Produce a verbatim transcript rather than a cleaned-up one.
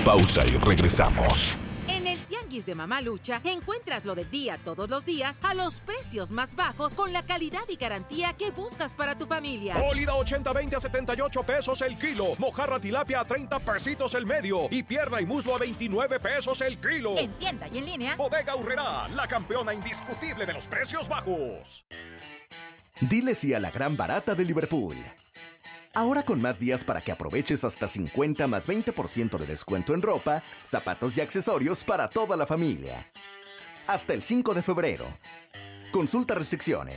pausa y regresamos. En el Tianguis de Mamalucha encuentras lo del día todos los días a los precios más bajos con la calidad y garantía que buscas para tu familia. Ólida ochenta veinte a setenta y ocho pesos el kilo. Mojarra tilapia a treinta pesitos el medio. Y pierna y muslo a veintinueve pesos el kilo. En tienda y en línea. Bodega Aurrerá, la campeona indiscutible de los precios bajos. Dile sí a la gran barata de Liverpool. Ahora con más días para que aproveches hasta cincuenta más veinte por ciento de descuento en ropa, zapatos y accesorios para toda la familia. Hasta el cinco de febrero. Consulta restricciones.